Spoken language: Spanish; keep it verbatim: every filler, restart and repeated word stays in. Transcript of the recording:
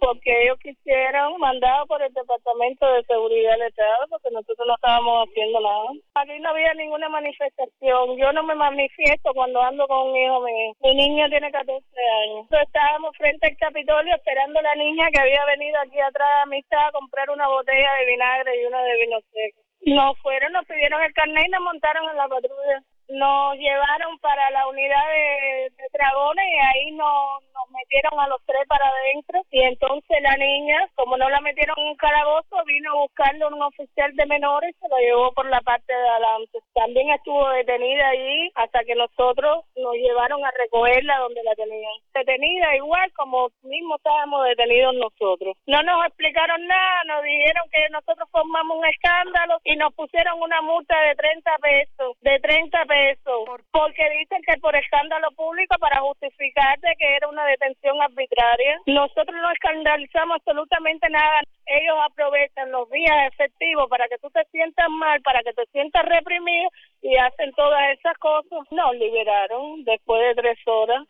porque ellos quisieron, mandado por el Departamento de Seguridad del Estado, porque nosotros no estábamos haciendo nada. Aquí no había ninguna manifestación. Yo no me manifiesto cuando ando con mi hijo mío. Mi niña tiene catorce años. Entonces, estábamos frente al Capitolio esperando a la niña que había venido aquí atrás de amistad a comprar una botella de vinagre y una de vino seco. Nos fueron, nos pidieron el carnet y nos montaron en la patrulla. Nos llevaron para la unidad de, de dragones y ahí nos, nos metieron a los tres para adentro. Y entonces la niña, como no la metieron en un calabozo, vino a buscarle un oficial de menores y se lo llevó por la parte de adelante. También estuvo detenida allí hasta que nosotros nos llevaron a recogerla donde la tenían. Detenida igual como mismo estábamos detenidos nosotros. No nos explicaron nada, nos dijeron que nosotros formamos un escándalo y nos pusieron una multa de treinta pesos, de treinta pesos. Eso, porque dicen que por escándalo público para justificar de que era una detención arbitraria. Nosotros no escandalizamos absolutamente nada. Ellos aprovechan los días efectivos para que tú te sientas mal, para que te sientas reprimido y hacen todas esas cosas. Nos liberaron después de tres horas.